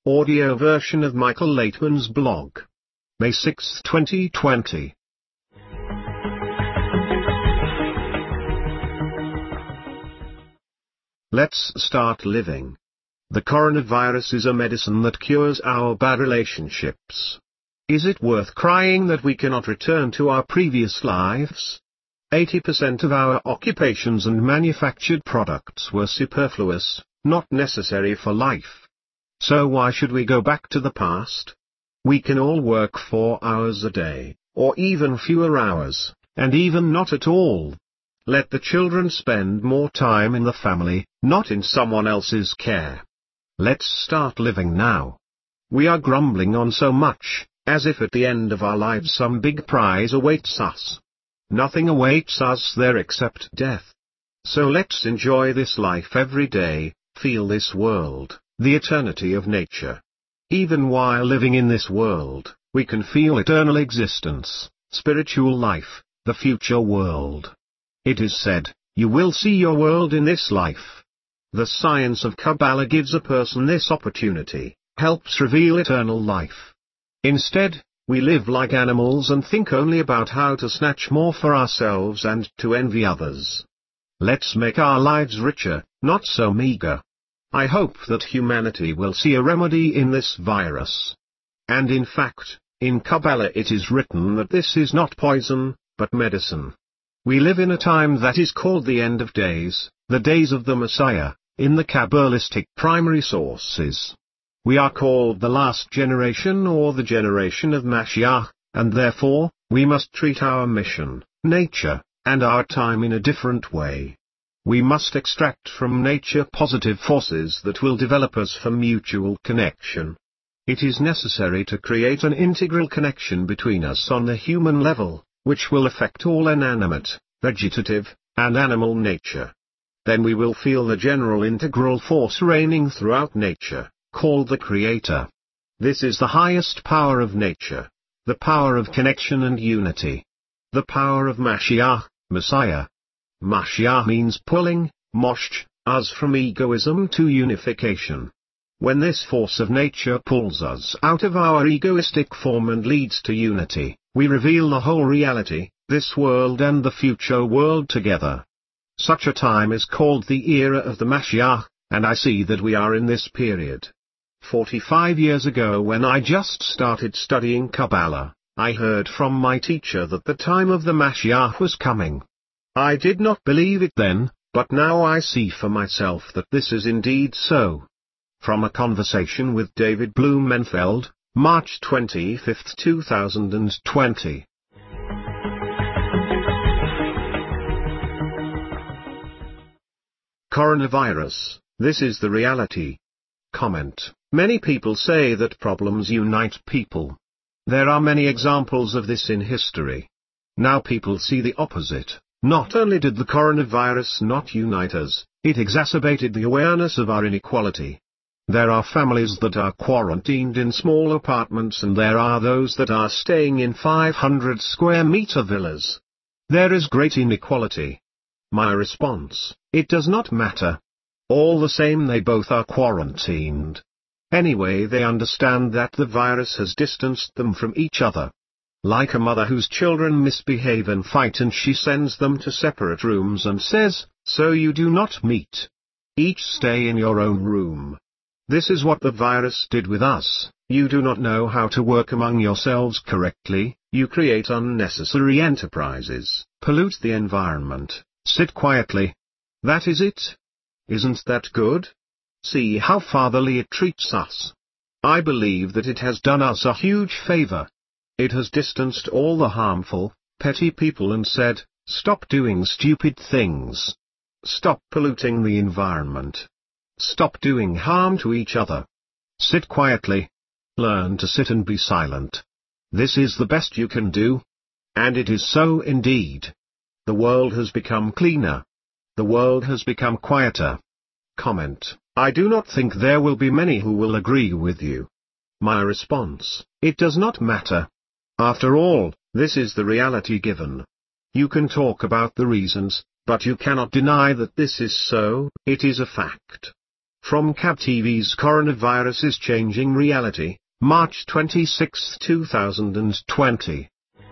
audio version of Michael Laitman's blog. May 6, 2020. Let's start living. The coronavirus is a medicine that cures our bad relationships. Is it worth crying that we cannot return to our previous lives? 80% of our occupations and manufactured products were superfluous, not necessary for life. So why should we go back to the past? We can all work 4 hours a day, or even fewer hours, and even not at all. Let the children spend more time in the family, not in someone else's care. Let's start living now. We are grumbling on so much, as if at the end of our lives some big prize awaits us. Nothing awaits us there except death. So let's enjoy this life every day, feel this world, the eternity of nature. Even while living in this world, we can feel eternal existence, spiritual life, the future world. It is said, you will see your world in this life. The science of Kabbalah gives a person this opportunity, helps reveal eternal life. Instead, we live like animals and think only about how to snatch more for ourselves and to envy others. Let's make our lives richer, not so meager. I hope that humanity will see a remedy in this virus. And in fact, in Kabbalah it is written that this is not poison, but medicine. We live in a time that is called the end of days, the days of the Messiah, in the Kabbalistic primary sources. We are called the last generation or the generation of Mashiach, and therefore, we must treat our mission, nature, and our time in a different way. We must extract from nature positive forces that will develop us for mutual connection. It is necessary to create an integral connection between us on the human level, which will affect all inanimate, vegetative, and animal nature. Then we will feel the general integral force reigning throughout nature, called the Creator. This is the highest power of nature, the power of connection and unity. The power of Mashiach, Messiah. Mashiach means pulling, mosh, us from egoism to unification. When this force of nature pulls us out of our egoistic form and leads to unity, we reveal the whole reality, this world and the future world together. Such a time is called the era of the Mashiach, and I see that we are in this period. 45 years ago when I just started studying Kabbalah, I heard from my teacher that the time of the Mashiach was coming. I did not believe it then, but now I see for myself that this is indeed so. From a conversation with David Blumenfeld, March 25, 2020. Coronavirus, this is the reality. Comment. Many people say that problems unite people. There are many examples of this in history. Now people see the opposite. Not only did the coronavirus not unite us, it exacerbated the awareness of our inequality. There are families that are quarantined in small apartments and there are those that are staying in 500 square meter villas. There is great inequality. My response, it does not matter. All the same they both are quarantined. Anyway they understand that the virus has distanced them from each other. Like a mother whose children misbehave and fight and she sends them to separate rooms and says, so you do not meet. Each stay in your own room. This is what the virus did with us. You do not know how to work among yourselves correctly, you create unnecessary enterprises, pollute the environment, sit quietly. That is it. Isn't that good? See how fatherly it treats us. I believe that it has done us a huge favor. It has distanced all the harmful, petty people and said, stop doing stupid things. Stop polluting the environment. Stop doing harm to each other. Sit quietly. Learn to sit and be silent. This is the best you can do. And it is so indeed. The world has become cleaner. The world has become quieter. Comment. I do not think there will be many who will agree with you. My response, it does not matter. After all, this is the reality given. You can talk about the reasons, but you cannot deny that this is so, it is a fact. From CAB TV's Coronavirus is Changing Reality, March 26, 2020.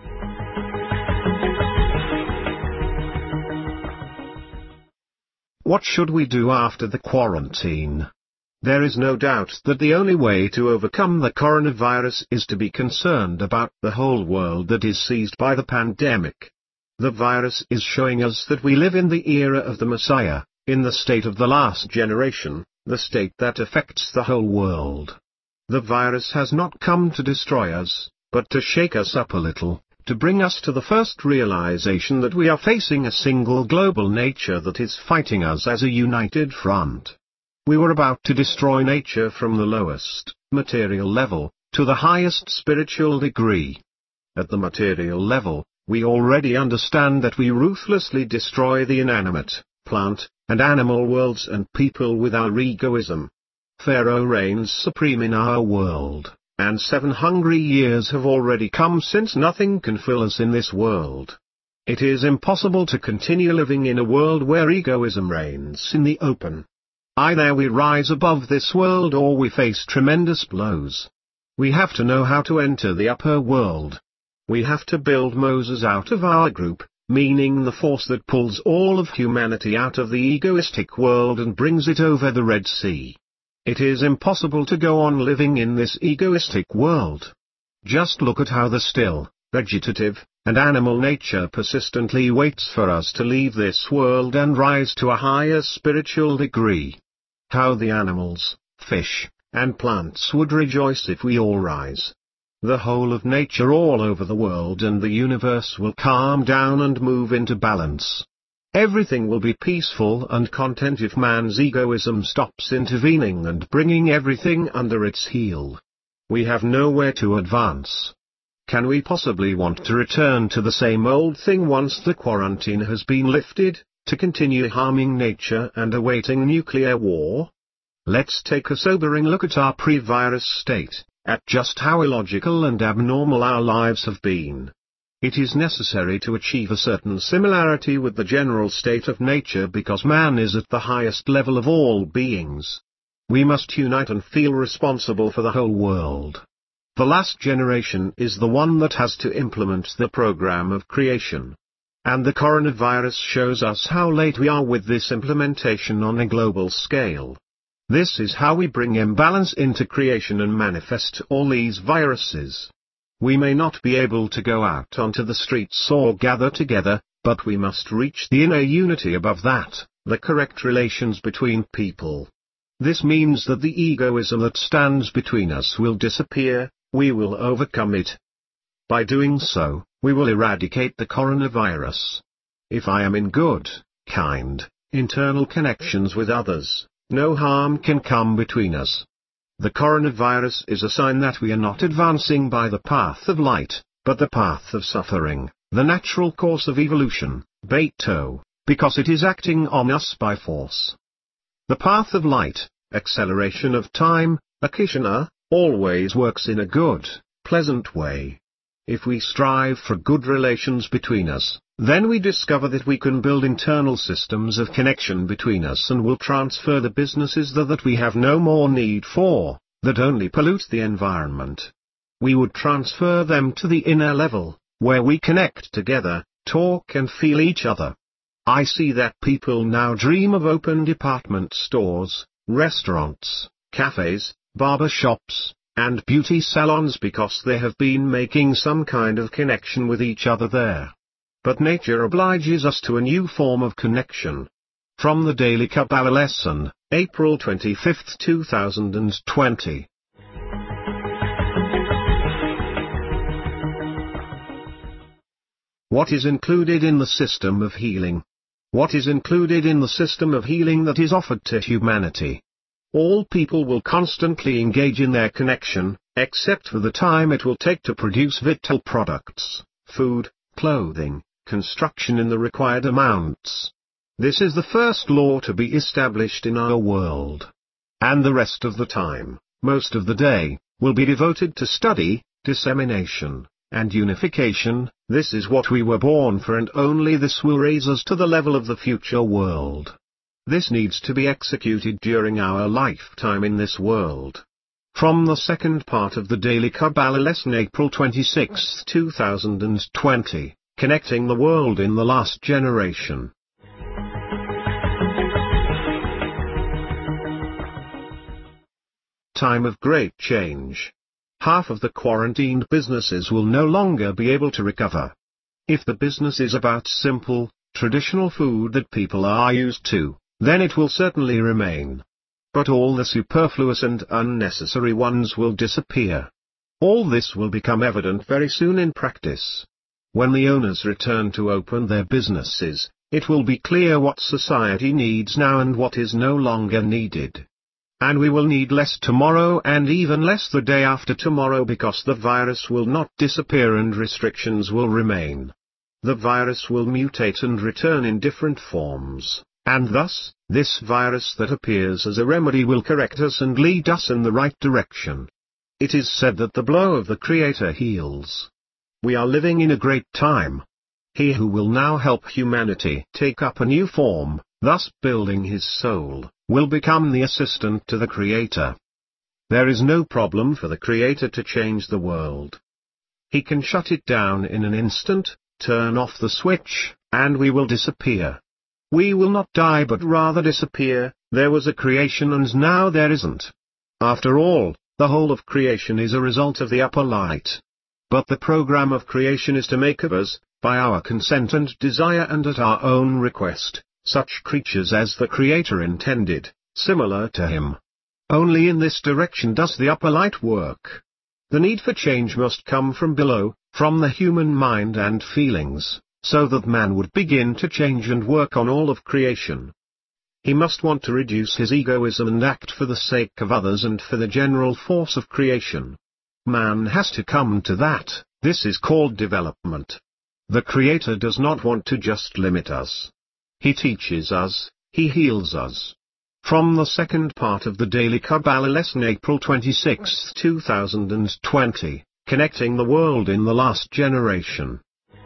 What should we do after the quarantine? There is no doubt that the only way to overcome the coronavirus is to be concerned about the whole world that is seized by the pandemic. The virus is showing us that we live in the era of the Messiah, in the state of the last generation, the state that affects the whole world. The virus has not come to destroy us, but to shake us up a little, to bring us to the first realization that we are facing a single global nature that is fighting us as a united front. We were about to destroy nature from the lowest, material level, to the highest spiritual degree. At the material level, we already understand that we ruthlessly destroy the inanimate, plant, and animal worlds and people with our egoism. Pharaoh reigns supreme in our world, and 7 hungry years have already come since nothing can fill us in this world. It is impossible to continue living in a world where egoism reigns in the open. Either we rise above this world or we face tremendous blows. We have to know how to enter the upper world. We have to build Moses out of our group, meaning the force that pulls all of humanity out of the egoistic world and brings it over the Red Sea. It is impossible to go on living in this egoistic world. Just look at how the still, vegetative, and animal nature persistently waits for us to leave this world and rise to a higher spiritual degree. How the animals, fish, and plants would rejoice if we all rise. The whole of nature all over the world and the universe will calm down and move into balance. Everything will be peaceful and content if man's egoism stops intervening and bringing everything under its heel. We have nowhere to advance. Can we possibly want to return to the same old thing once the quarantine has been lifted, to continue harming nature and awaiting nuclear war? Let's take a sobering look at our pre-virus state, at just how illogical and abnormal our lives have been. It is necessary to achieve a certain similarity with the general state of nature because man is at the highest level of all beings. We must unite and feel responsible for the whole world. The last generation is the one that has to implement the program of creation. And the coronavirus shows us how late we are with this implementation on a global scale. This is how we bring imbalance into creation and manifest all these viruses. We may not be able to go out onto the streets or gather together, but we must reach the inner unity above that, the correct relations between people. This means that the egoism that stands between us will disappear, we will overcome it. By doing so, we will eradicate the coronavirus. If I am in good, kind, internal connections with others, no harm can come between us. The coronavirus is a sign that we are not advancing by the path of light, but the path of suffering, the natural course of evolution, Beto, because it is acting on us by force. The path of light, acceleration of time, Akishana, always works in a good, pleasant way. If we strive for good relations between us, then we discover that we can build internal systems of connection between us and will transfer the businesses that we have no more need for, that only pollute the environment. We would transfer them to the inner level, where we connect together, talk and feel each other. I see that people now dream of open department stores, restaurants, cafes, barber shops, and beauty salons because they have been making some kind of connection with each other there. But nature obliges us to a new form of connection. From the Daily Kabbalah Lesson, April 25, 2020. What is included in the system of healing? What is included in the system of healing that is offered to humanity? All people will constantly engage in their connection, except for the time it will take to produce vital products, food, clothing, construction in the required amounts. This is the first law to be established in our world. And the rest of the time, most of the day, will be devoted to study, dissemination, and unification. This is what we were born for, and only this will raise us to the level of the future world. This needs to be executed during our lifetime in this world. From the second part of the Daily Kabbalah lesson, April 26, 2020, Connecting the World in the Last Generation. Time of great change. Half of the quarantined businesses will no longer be able to recover. If the business is about simple, traditional food that people are used to, then it will certainly remain. But all the superfluous and unnecessary ones will disappear. All this will become evident very soon in practice. When the owners return to open their businesses, it will be clear what society needs now and what is no longer needed. And we will need less tomorrow and even less the day after tomorrow, because the virus will not disappear and restrictions will remain. The virus will mutate and return in different forms. And thus, this virus that appears as a remedy will correct us and lead us in the right direction. It is said that the blow of the Creator heals. We are living in a great time. He who will now help humanity take up a new form, thus building his soul, will become the assistant to the Creator. There is no problem for the Creator to change the world. He can shut it down in an instant, turn off the switch, and we will disappear. We will not die but rather disappear. There was a creation and now there isn't. After all, the whole of creation is a result of the upper light. But the program of creation is to make of us, by our consent and desire and at our own request, such creatures as the Creator intended, similar to Him. Only in this direction does the upper light work. The need for change must come from below, from the human mind and feelings, so that man would begin to change and work on all of creation. He must want to reduce his egoism and act for the sake of others and for the general force of creation. Man has to come to that. This is called development. The Creator does not want to just limit us. He teaches us, He heals us. From the second part of the Daily Kabbalah lesson, April 26, 2020, Connecting the World in the Last Generation.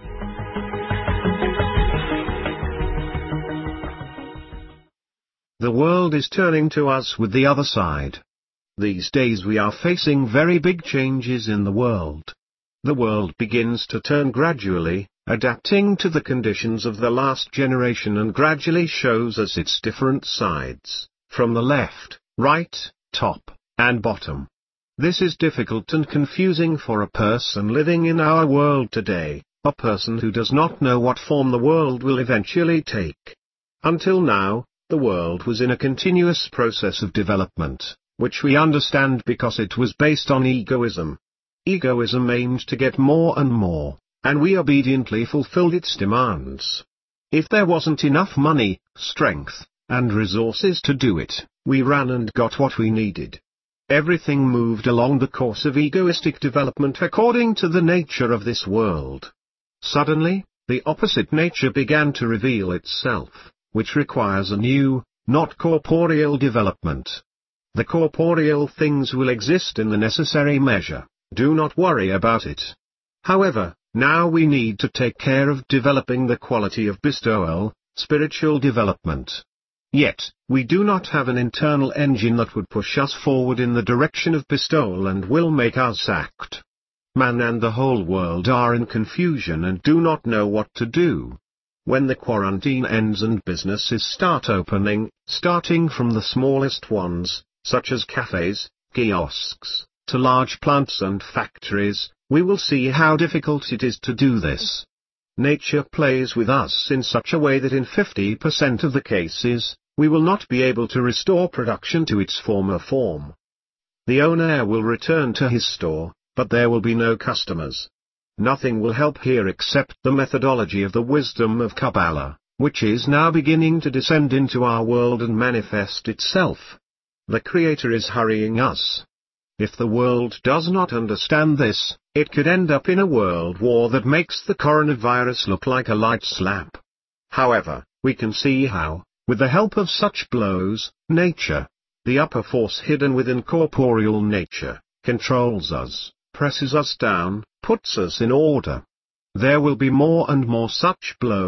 The world is turning to us with the other side. These days we are facing very big changes in the world. The world begins to turn gradually, adapting to the conditions of the last generation, and gradually shows us its different sides, from the left, right, top, and bottom. This is difficult and confusing for a person living in our world today, a person who does not know what form the world will eventually take. Until now, the world was in a continuous process of development, which we understand because it was based on egoism. Egoism aimed to get more and more, and we obediently fulfilled its demands. If there wasn't enough money, strength, and resources to do it, we ran and got what we needed. Everything moved along the course of egoistic development according to the nature of this world. Suddenly, the opposite nature began to reveal itself, which requires a new, not corporeal development. The corporeal things will exist in the necessary measure, do not worry about it. However, now we need to take care of developing the quality of bestowal, spiritual development. Yet, we do not have an internal engine that would push us forward in the direction of bestowal and will make us act. Man and the whole world are in confusion and do not know what to do. When the quarantine ends and businesses start opening, starting from the smallest ones, such as cafes, kiosks, to large plants and factories, we will see how difficult it is to do this. Nature plays with us in such a way that in 50% of the cases, we will not be able to restore production to its former form. The owner will return to his store, but there will be no customers. Nothing will help here except the methodology of the wisdom of Kabbalah, which is now beginning to descend into our world and manifest itself. The Creator is hurrying us. If the world does not understand this, it could end up in a world war that makes the coronavirus look like a light slap. However, we can see how, with the help of such blows, nature, the upper force hidden within corporeal nature, controls us, presses us down, puts us in order. There will be more and more such blows,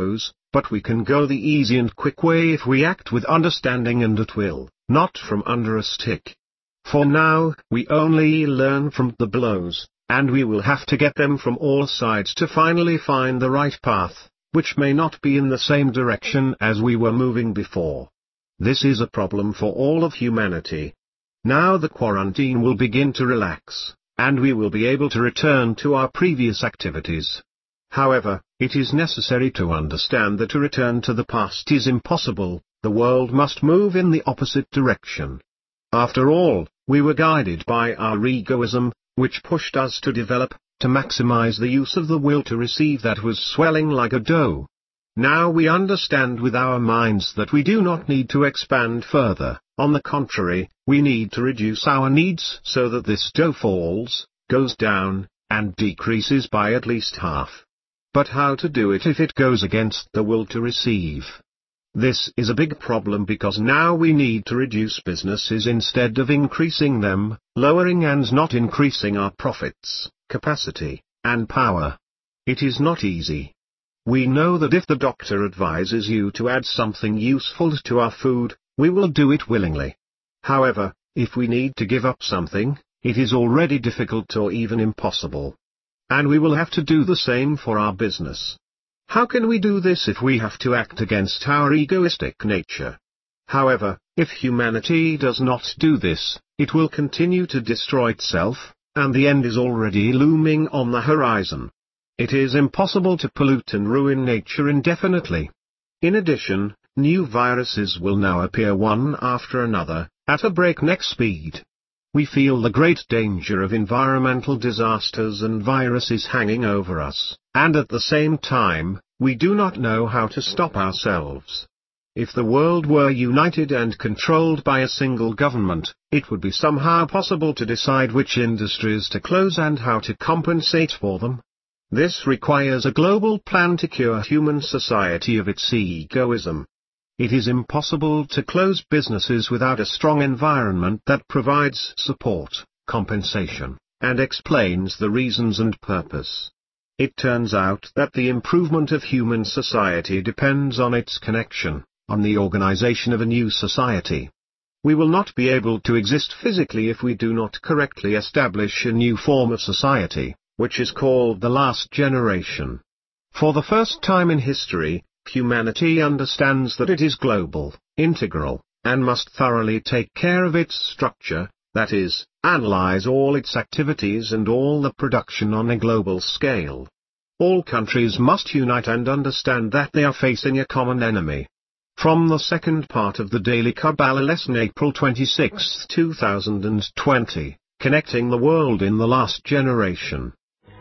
But we can go the easy and quick way if we act with understanding and at will, not from under a stick. For now, we only learn from the blows, and we will have to get them from all sides to finally find the right path, which may not be in the same direction as we were moving before. This is a problem for all of humanity. Now the quarantine will begin to relax, and we will be able to return to our previous activities. However, it is necessary to understand that to return to the past is impossible. The world must move in the opposite direction. After all, we were guided by our egoism, which pushed us to develop, to maximize the use of the will to receive that was swelling like a dough. Now we understand with our minds that we do not need to expand further. On the contrary, we need to reduce our needs so that this dough falls, goes down, and decreases by at least half. But how to do it if it goes against the will to receive? This is a big problem because now we need to reduce businesses instead of increasing them, lowering and not increasing our profits, capacity, and power. It is not easy. We know that if the doctor advises you to add something useful to our food, we will do it willingly. However, if we need to give up something, it is already difficult or even impossible. And we will have to do the same for our business. How can we do this if we have to act against our egoistic nature? However, if humanity does not do this, it will continue to destroy itself, and the end is already looming on the horizon. It is impossible to pollute and ruin nature indefinitely. In addition, new viruses will now appear one after another, at a breakneck speed. We feel the great danger of environmental disasters and viruses hanging over us, and at the same time, we do not know how to stop ourselves. If the world were united and controlled by a single government, it would be somehow possible to decide which industries to close and how to compensate for them. This requires a global plan to cure human society of its egoism. It is impossible to close businesses without a strong environment that provides support, compensation, and explains the reasons and purpose. It turns out that the improvement of human society depends on its connection, on the organization of a new society. We will not be able to exist physically if we do not correctly establish a new form of society, which is called the last generation. For the first time in history, humanity understands that it is global, integral, and must thoroughly take care of its structure, that is, analyze all its activities and all the production on a global scale. All countries must unite and understand that they are facing a common enemy. From the second part of the Daily Kabbalah lesson, April 26, 2020, Connecting the World in the Last Generation.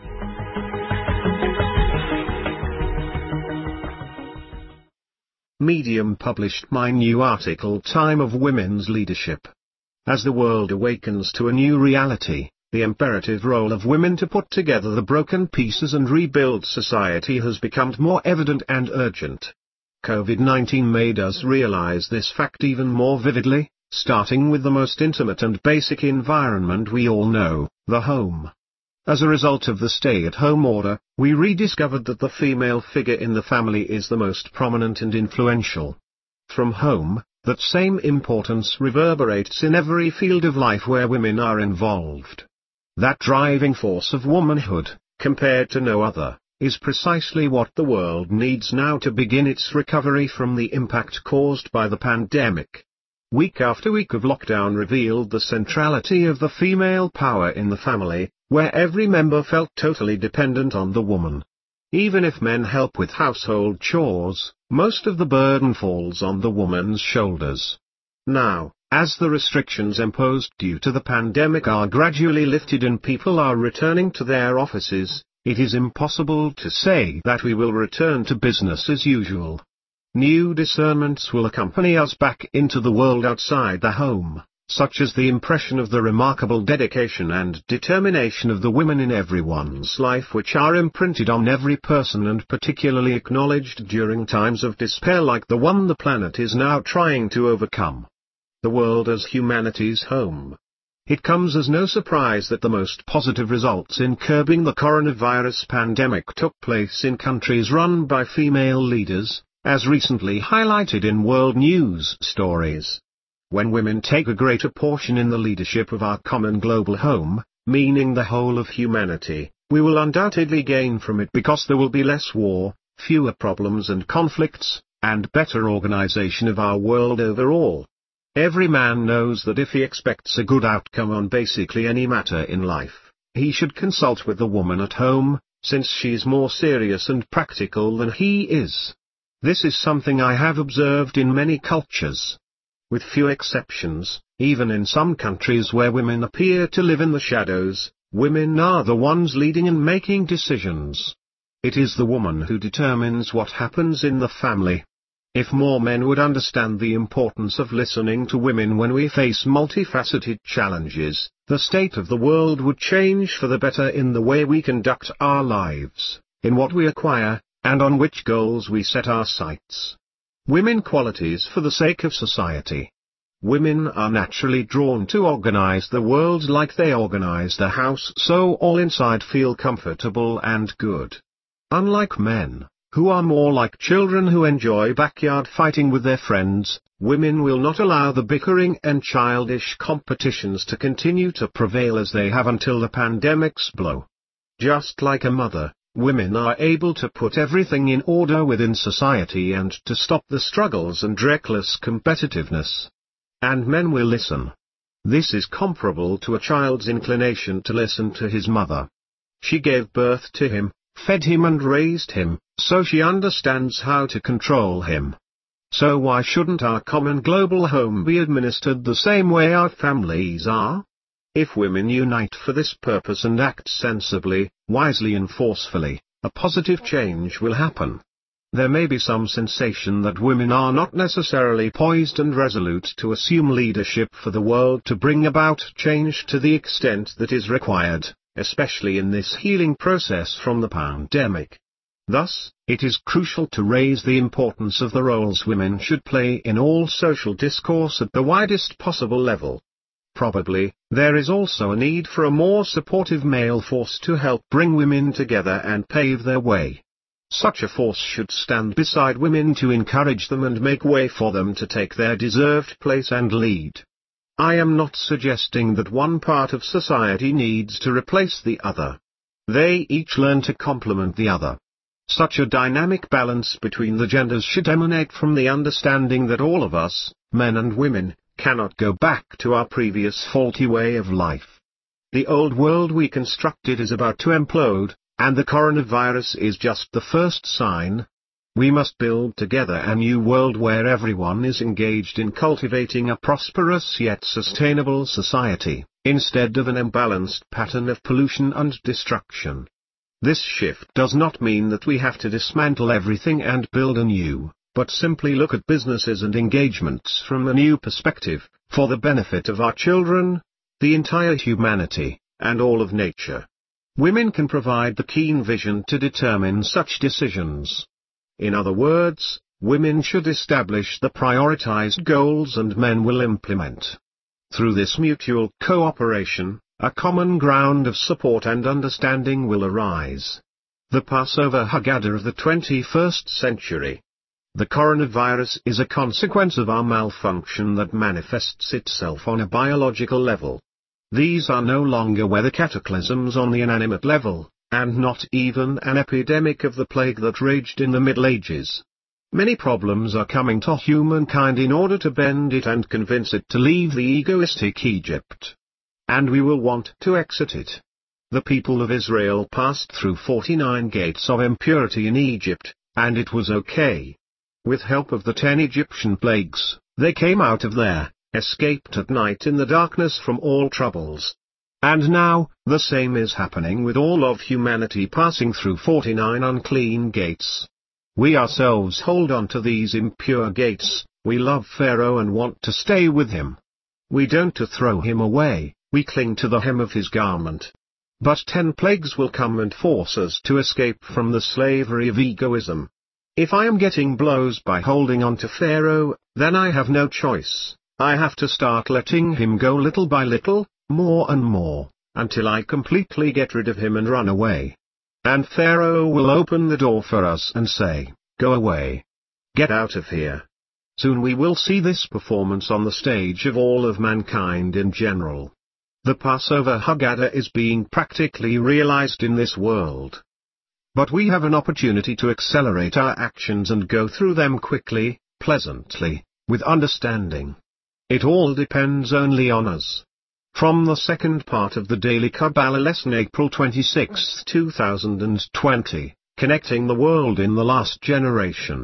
Medium published my new article, Time of Women's Leadership. As the world awakens to a new reality, the imperative role of women to put together the broken pieces and rebuild society has become more evident and urgent. COVID-19 made us realize this fact even more vividly, starting with the most intimate and basic environment we all know, the home. As a result of the stay-at-home order, we rediscovered that the female figure in the family is the most prominent and influential. From home, that same importance reverberates in every field of life where women are involved. That driving force of womanhood, compared to no other, is precisely what the world needs now to begin its recovery from the impact caused by the pandemic. Week after week of lockdown revealed the centrality of the female power in the family, where every member felt totally dependent on the woman. Even if men help with household chores, most of the burden falls on the woman's shoulders. Now, as the restrictions imposed due to the pandemic are gradually lifted and people are returning to their offices, it is impossible to say that we will return to business as usual. New discernments will accompany us back into the world outside the home, such as the impression of the remarkable dedication and determination of the women in everyone's life, which are imprinted on every person and particularly acknowledged during times of despair like the one the planet is now trying to overcome. The world as humanity's home. It comes as no surprise that the most positive results in curbing the coronavirus pandemic took place in countries run by female leaders, as recently highlighted in world news stories. When women take a greater portion in the leadership of our common global home, meaning the whole of humanity, we will undoubtedly gain from it because there will be less war, fewer problems and conflicts, and better organization of our world overall. Every man knows that if he expects a good outcome on basically any matter in life, he should consult with the woman at home, since she is more serious and practical than he is. This is something I have observed in many cultures. With few exceptions, even in some countries where women appear to live in the shadows, women are the ones leading and making decisions. It is the woman who determines what happens in the family. If more men would understand the importance of listening to women when we face multifaceted challenges, the state of the world would change for the better in the way we conduct our lives, in what we acquire, and on which goals we set our sights. Women qualities for the sake of society. Women are naturally drawn to organize the world like they organize the house so all inside feel comfortable and good. Unlike men, who are more like children who enjoy backyard fighting with their friends, women will not allow the bickering and childish competitions to continue to prevail as they have until the pandemics blow. Just like a mother, women are able to put everything in order within society and to stop the struggles and reckless competitiveness. And men will listen. This is comparable to a child's inclination to listen to his mother. She gave birth to him, fed him and raised him, so she understands how to control him. So why shouldn't our common global home be administered the same way our families are? If women unite for this purpose and act sensibly, wisely and forcefully, a positive change will happen. There may be some sensation that women are not necessarily poised and resolute to assume leadership for the world to bring about change to the extent that is required, especially in this healing process from the pandemic. Thus, it is crucial to raise the importance of the roles women should play in all social discourse at the widest possible level. Probably, there is also a need for a more supportive male force to help bring women together and pave their way. Such a force should stand beside women to encourage them and make way for them to take their deserved place and lead. I am not suggesting that one part of society needs to replace the other. They each learn to complement the other. Such a dynamic balance between the genders should emanate from the understanding that all of us, men and women, cannot go back to our previous faulty way of life. The old world we constructed is about to implode, and the coronavirus is just the first sign. We must build together a new world where everyone is engaged in cultivating a prosperous yet sustainable society, instead of an imbalanced pattern of pollution and destruction. This shift does not mean that we have to dismantle everything and build anew, but simply look at businesses and engagements from a new perspective, for the benefit of our children, the entire humanity, and all of nature. Women can provide the keen vision to determine such decisions. In other words, women should establish the prioritized goals and men will implement. Through this mutual cooperation, a common ground of support and understanding will arise. The Passover Haggadah of the 21st century. The coronavirus is a consequence of our malfunction that manifests itself on a biological level. These are no longer weather cataclysms on the inanimate level, and not even an epidemic of the plague that raged in the Middle Ages. Many problems are coming to humankind in order to bend it and convince it to leave the egoistic Egypt. And we will want to exit it. The people of Israel passed through 49 gates of impurity in Egypt, and it was okay. With help of the 10 Egyptian plagues, they came out of there, escaped at night in the darkness from all troubles. And now, the same is happening with all of humanity passing through 49 unclean gates. We ourselves hold on to these impure gates, we love Pharaoh and want to stay with him. We don't to throw him away, we cling to the hem of his garment. But 10 plagues will come and force us to escape from the slavery of egoism. If I am getting blows by holding on to Pharaoh, then I have no choice. I have to start letting him go little by little, more and more, until I completely get rid of him and run away. And Pharaoh will open the door for us and say, "Go away." Get out of here. Soon we will see this performance on the stage of all of mankind in general. The Passover Haggadah is being practically realized in this world. But we have an opportunity to accelerate our actions and go through them quickly, pleasantly, with understanding. It all depends only on us. From the second part of the Daily Kabbalah lesson, April 26, 2020, Connecting the World in the Last Generation.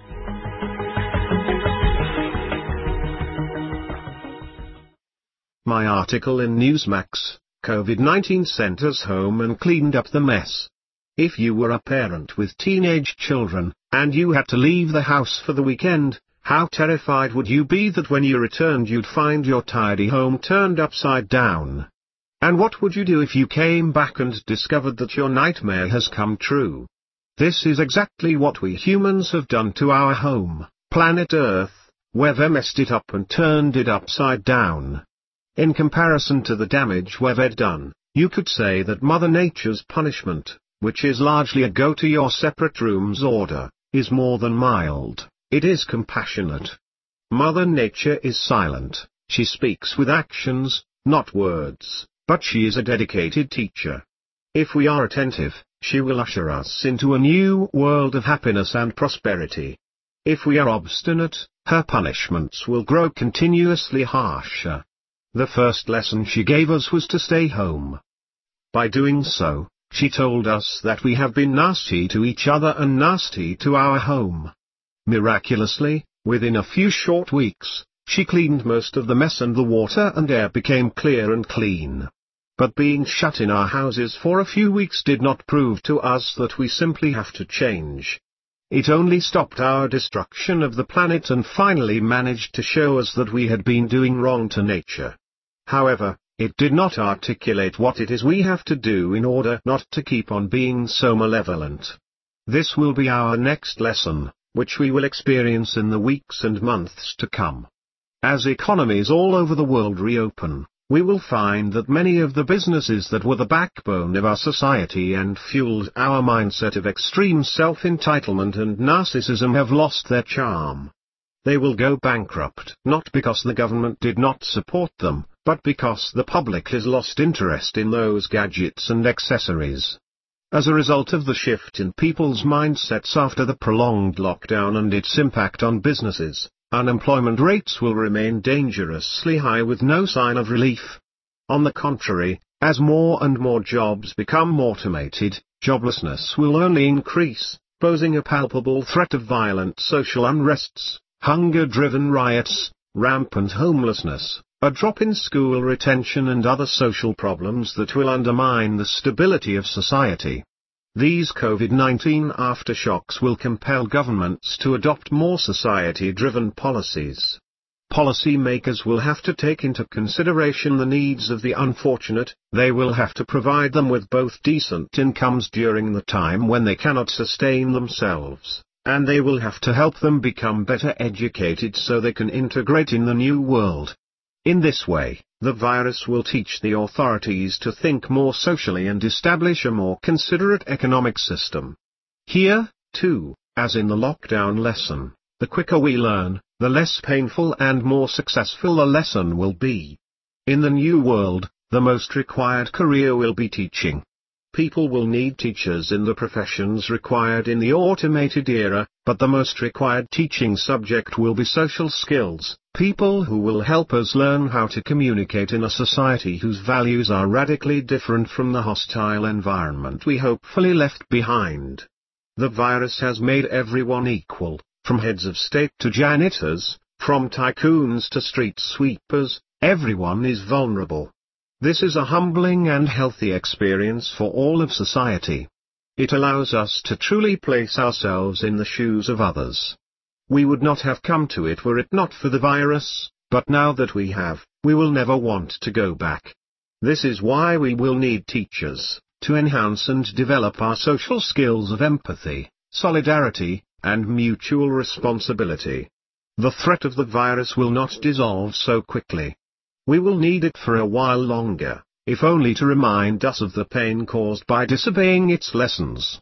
My article in Newsmax, COVID-19 sent us home and cleaned up the mess. If you were a parent with teenage children, and you had to leave the house for the weekend, how terrified would you be that when you returned you'd find your tidy home turned upside down? And what would you do if you came back and discovered that your nightmare has come true? This is exactly what we humans have done to our home, planet Earth. We've messed it up and turned it upside down. In comparison to the damage we've done, you could say that Mother Nature's punishment, which is largely a go to your separate rooms order, is more than mild. It is compassionate. Mother Nature is silent, she speaks with actions, not words, but she is a dedicated teacher. If we are attentive, she will usher us into a new world of happiness and prosperity. If we are obstinate, her punishments will grow continuously harsher. The first lesson she gave us was to stay home. By doing so, she told us that we have been nasty to each other and nasty to our home. Miraculously, within a few short weeks, she cleaned most of the mess and the water and air became clear and clean. But being shut in our houses for a few weeks did not prove to us that we simply have to change. It only stopped our destruction of the planet and finally managed to show us that we had been doing wrong to nature. However, it did not articulate what it is we have to do in order not to keep on being so malevolent. This will be our next lesson, which we will experience in the weeks and months to come. As economies all over the world reopen, we will find that many of the businesses that were the backbone of our society and fueled our mindset of extreme self-entitlement and narcissism have lost their charm. They will go bankrupt not because the government did not support them, but because the public has lost interest in those gadgets and accessories. As a result of the shift in people's mindsets after the prolonged lockdown and its impact on businesses, unemployment rates will remain dangerously high with no sign of relief. On the contrary, as more and more jobs become automated, joblessness will only increase, posing a palpable threat of violent social unrests, hunger-driven riots, rampant homelessness, a drop in school retention and other social problems that will undermine the stability of society. These COVID-19 aftershocks will compel governments to adopt more society-driven policies. Policymakers will have to take into consideration the needs of the unfortunate, they will have to provide them with both decent incomes during the time when they cannot sustain themselves, and they will have to help them become better educated so they can integrate in the new world. In this way, the virus will teach the authorities to think more socially and establish a more considerate economic system. Here, too, as in the lockdown lesson, the quicker we learn, the less painful and more successful a lesson will be. In the new world, the most required career will be teaching. People will need teachers in the professions required in the automated era, but the most required teaching subject will be social skills, people who will help us learn how to communicate in a society whose values are radically different from the hostile environment we hopefully left behind. The virus has made everyone equal, from heads of state to janitors, from tycoons to street sweepers, everyone is vulnerable. This is a humbling and healthy experience for all of society. It allows us to truly place ourselves in the shoes of others. We would not have come to it were it not for the virus, but now that we have, we will never want to go back. This is why we will need teachers, to enhance and develop our social skills of empathy, solidarity, and mutual responsibility. The threat of the virus will not dissolve so quickly. We will need it for a while longer, if only to remind us of the pain caused by disobeying its lessons.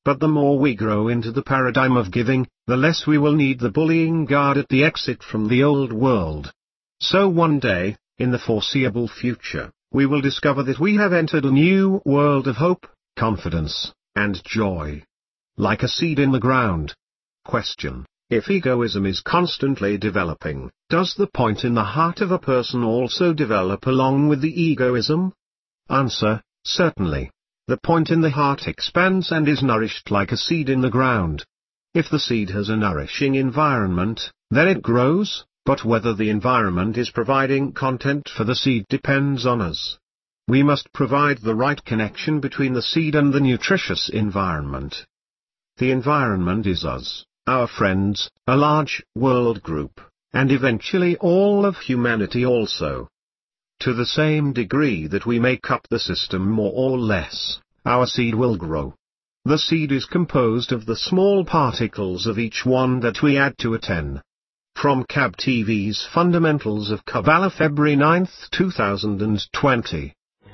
But the more we grow into the paradigm of giving, the less we will need the bullying guard at the exit from the old world. So one day, in the foreseeable future, we will discover that we have entered a new world of hope, confidence, and joy. Like a seed in the ground. Question: if egoism is constantly developing, does the point in the heart of a person also develop along with the egoism? Answer: certainly. The point in the heart expands and is nourished like a seed in the ground. If the seed has a nourishing environment, then it grows, but whether the environment is providing content for the seed depends on us. We must provide the right connection between the seed and the nutritious environment. The environment is us, our friends, a large world group, and eventually all of humanity also. To the same degree that we make up the system more or less, our seed will grow. The seed is composed of the small particles of each one that we add to a 10. From KAB TV's Fundamentals of Kabbalah, February 9, 2020.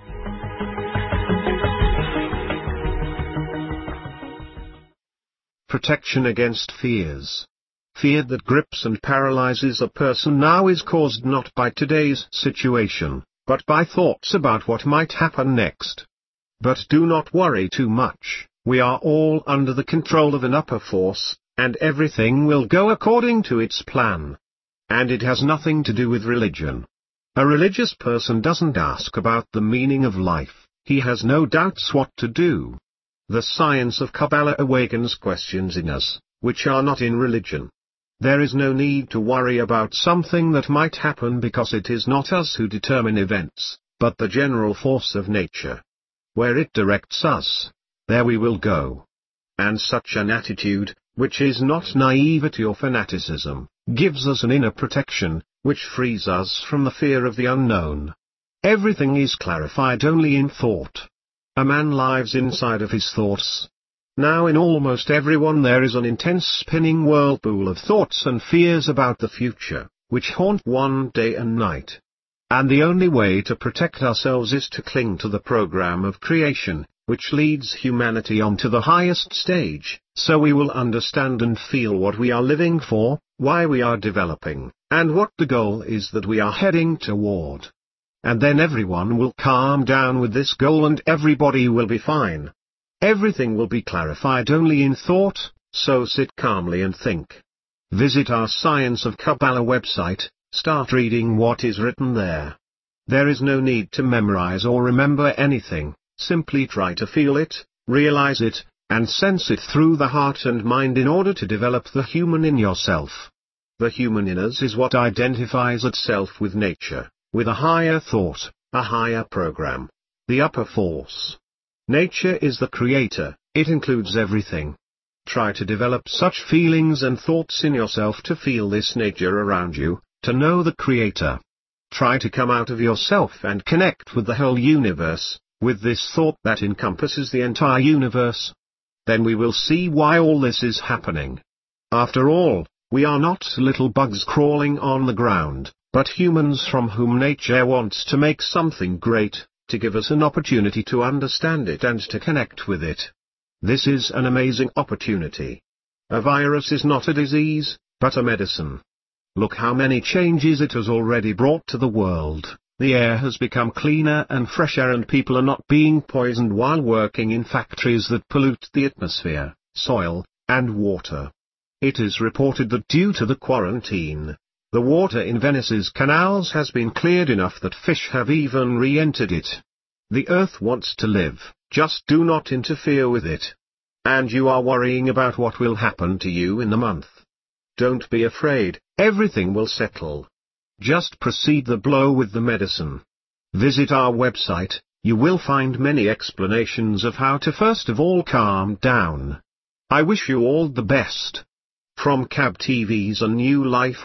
Protection against fears. Fear that grips and paralyzes a person now is caused not by today's situation, but by thoughts about what might happen next. But do not worry too much, we are all under the control of an upper force, and everything will go according to its plan. And it has nothing to do with religion. A religious person doesn't ask about the meaning of life, he has no doubts what to do. The science of Kabbalah awakens questions in us, which are not in religion. There is no need to worry about something that might happen because it is not us who determine events, but the general force of nature. Where it directs us, there we will go. And such an attitude, which is not naivety or fanaticism, gives us an inner protection, which frees us from the fear of the unknown. Everything is clarified only in thought. A man lives inside of his thoughts. Now in almost everyone there is an intense spinning whirlpool of thoughts and fears about the future, which haunt one day and night. And the only way to protect ourselves is to cling to the program of creation, which leads humanity on to the highest stage, so we will understand and feel what we are living for, why we are developing, and what the goal is that we are heading toward. And then everyone will calm down with this goal and everybody will be fine. Everything will be clarified only in thought, so sit calmly and think. Visit our Science of Kabbalah website, start reading what is written there. There is no need to memorize or remember anything, simply try to feel it, realize it, and sense it through the heart and mind in order to develop the human in yourself. The human in us is what identifies itself with nature, with a higher thought, a higher program, the upper force. Nature is the creator, it includes everything. Try to develop such feelings and thoughts in yourself to feel this nature around you, to know the creator. Try to come out of yourself and connect with the whole universe, with this thought that encompasses the entire universe. Then we will see why all this is happening. After all, we are not little bugs crawling on the ground, but humans from whom nature wants to make something great, to give us an opportunity to understand it and to connect with it. This is an amazing opportunity. A virus is not a disease, but a medicine. Look how many changes it has already brought to the world. The air has become cleaner and fresher and people are not being poisoned while working in factories that pollute the atmosphere, soil, and water. It is reported that due to the quarantine, the water in Venice's canals has been cleared enough that fish have even re-entered it. The earth wants to live, just do not interfere with it. And you are worrying about what will happen to you in the month. Don't be afraid, everything will settle. Just proceed the blow with the medicine. Visit our website, you will find many explanations of how to first of all calm down. I wish you all the best. From KAB TV's A New Life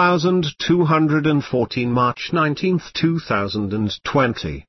1214 March 19, 2020.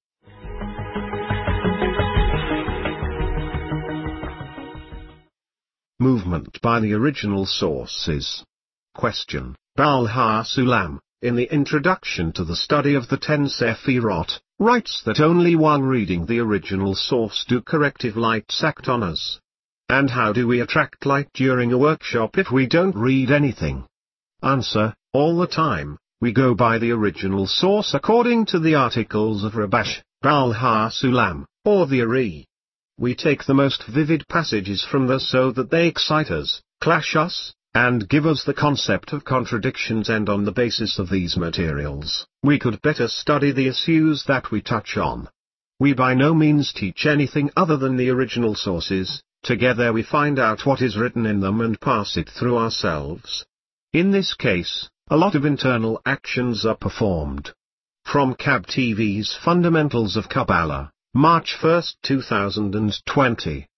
Movement by the original sources. Question. Baal HaSulam, in the introduction to the study of the 10 Sephirot, writes that only while reading the original source do corrective lights act on us. And how do we attract light during a workshop if we don't read anything? Answer: all the time, we go by the original source according to the articles of Rabash, Al-Hasulam, or the Ari. We take the most vivid passages from those so that they excite us, clash us, and give us the concept of contradictions, and on the basis of these materials, we could better study the issues that we touch on. We by no means teach anything other than the original sources. Together we find out what is written in them and pass it through ourselves. In this case, a lot of internal actions are performed. From Cab TV's Fundamentals of Kabbalah, March 1, 2020.